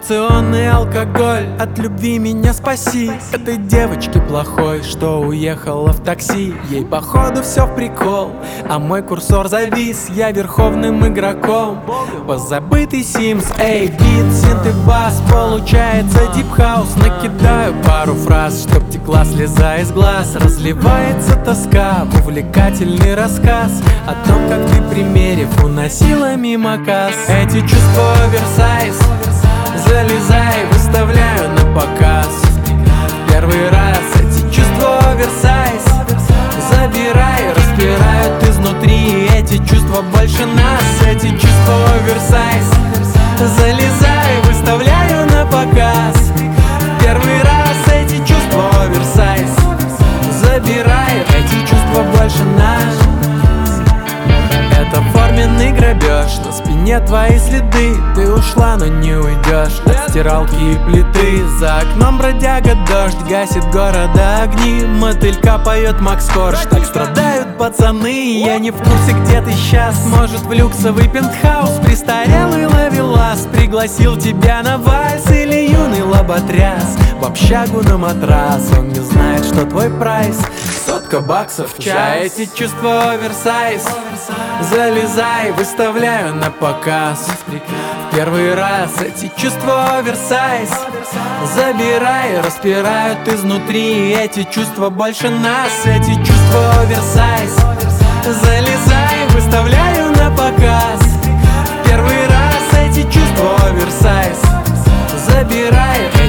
Инъекционный алкоголь, от любви меня спаси. Этой девочке плохой, что уехала в такси. Ей походу все в прикол, а мой курсор завис. Я верховным игроком, позабытый Sims. Эй, бит, синт и бас, получается дип-хаус. Накидаю пару фраз, чтоб текла слеза из глаз. Разливается тоска, увлекательный рассказ о том, как ты, примерив, уносила мимо касс. Эти чувства оверсайз, залезай, выставляю на показ. Первый раз эти чувства оверсайз, забирай, распирают изнутри. Эти чувства больше нас, эти чувства оверсайз, залезай, выставляю на показ. Первый раз эти чувства оверсайз, забирай, эти чувства больше нас. Это форменный грабеж, на спине твои следы. Ты ушла, но не уйдешь от стиралки и плиты. За окном бродяга дождь, гасит города огни. Мотылька поет Макс Корж, так страдают пацаны. Я не в курсе, где ты сейчас, может в люксовый пентхаус. Престарелый ловелас пригласил тебя на вальс. Или юный лоботряс в общагу на матрас. Он не знает, что твой прайс $100 в час. Эти чувства оверсайз, залезай, выставляю на показ. Первый раз эти чувства оверсайз, забирай, распирают изнутри. Эти чувства больше нас, эти чувства оверсайз, залезай, выставляю на показ. Первый раз эти чувства оверсайз, забирай.